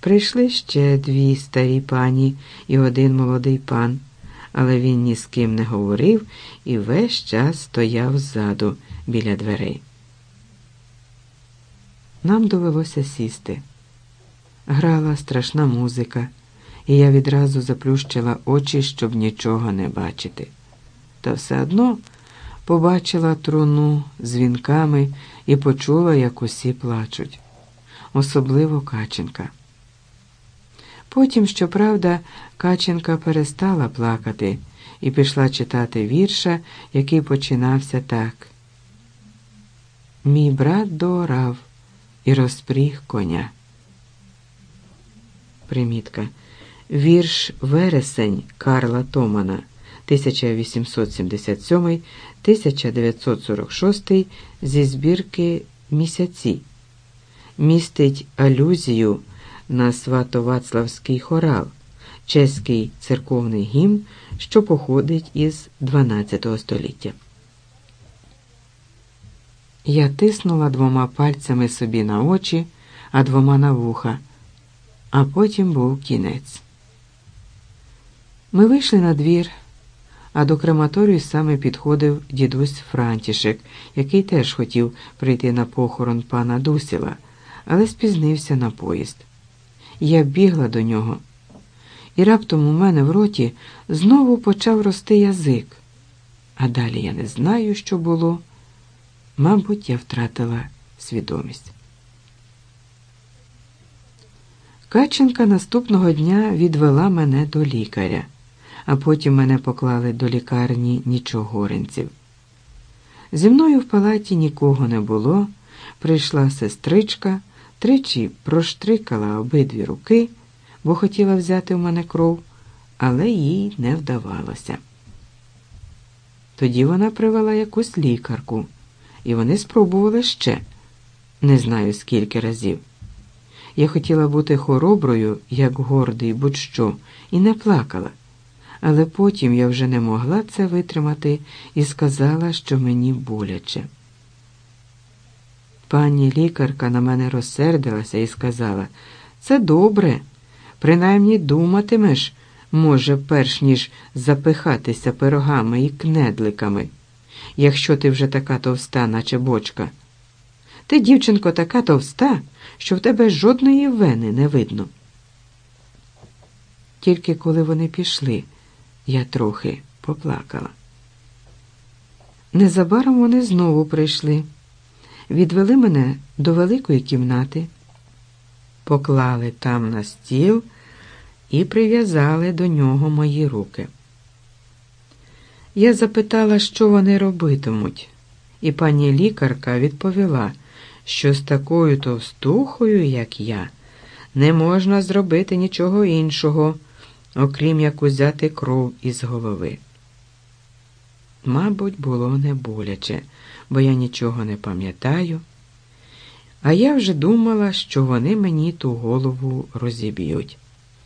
Прийшли ще 2 старі пані і 1 молодий пан, але він ні з ким не говорив і весь час стояв ззаду, біля дверей. Нам довелося сісти. Грала страшна музика, і я відразу заплющила очі, щоб нічого не бачити. Та все одно побачила труну з вінками і почула, як усі плачуть. Особливо Каченка. Потім, щоправда, Каченка перестала плакати і пішла читати вірша, який починався так. «Мій брат доорав і розпріг коня». Примітка. Вірш «Вересень» Карла Томана 1877-1946 зі збірки «Місяці» містить алюзію на Свято-Вацлавський хорал, чеський церковний гімн, що походить із XII століття. Я тиснула 2 пальцями собі на очі, а 2 на вуха, а потім був кінець. Ми вийшли на двір, а до крематорію саме підходив дідусь Франтішек, який теж хотів прийти на похорон пана Дусіла, але спізнився на поїзд. Я бігла до нього, і раптом у мене в роті знову почав рости язик. А далі я не знаю, що було. Мабуть, я втратила свідомість. Каченка наступного дня відвела мене до лікаря, а потім мене поклали до лікарні Нічогоринців. Зі мною в палаті нікого не було, прийшла сестричка, тричі проштрикала обидві руки, бо хотіла взяти в мене кров, але їй не вдавалося. Тоді вона привела якусь лікарку, і вони спробували ще, не знаю скільки разів. Я хотіла бути хороброю, як гордий будь-що, і не плакала. Але потім я вже не могла це витримати і сказала, що мені боляче. Пані лікарка на мене розсердилася і сказала, «Це добре, принаймні думатимеш, може, перш ніж запихатися пирогами і кнедликами, якщо ти вже така товста, наче бочка. Ти, дівчинко, така товста, що в тебе жодної вени не видно». Тільки коли вони пішли, я трохи поплакала. Незабаром вони знову прийшли. Відвели мене до великої кімнати, поклали там на стіл і прив'язали до нього мої руки. Я запитала, що вони робитимуть, і пані лікарка відповіла, що з такою товстухою, як я, не можна зробити нічого іншого, окрім як узяти кров із голови. Мабуть, було не боляче, бо я нічого не пам'ятаю, а я вже думала, що вони мені ту голову розіб'ють.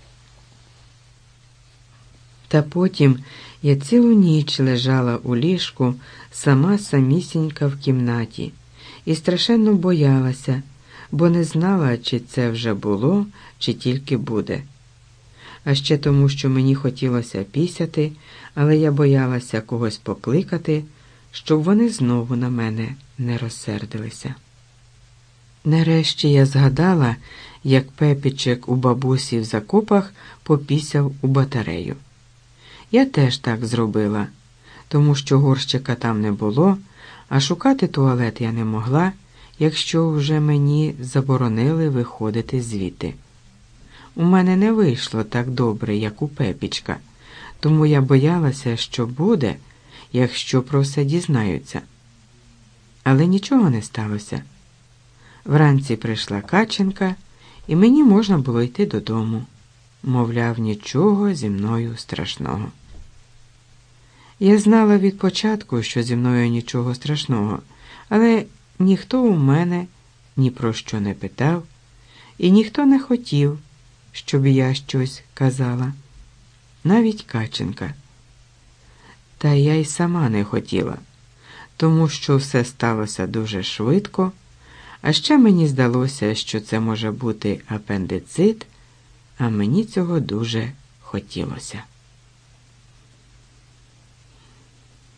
Та потім я цілу ніч лежала у ліжку, самісінька в кімнаті, і страшенно боялася, бо не знала, чи це вже було, чи тільки буде. А ще тому, що мені хотілося пісяти, але я боялася когось покликати, щоб вони знову на мене не розсердилися. Нарешті я згадала, як Пепічек у бабусі в Закопах попісяв у батарею. Я теж так зробила, тому що горщика там не було, а шукати туалет я не могла, якщо вже мені заборонили виходити звідти. У мене не вийшло так добре, як у Пепічка, тому я боялася, що буде, якщо про все дізнаються. Але нічого не сталося. Вранці прийшла Каченка, і мені можна було йти додому. Мовляв, нічого зі мною страшного. Я знала від початку, що зі мною нічого страшного, але ніхто у мене ні про що не питав, і ніхто не хотів, щоб я щось казала. Навіть Каченка. Та я й сама не хотіла, тому що все сталося дуже швидко, а ще мені здалося, що це може бути апендицит а мені цього дуже хотілося.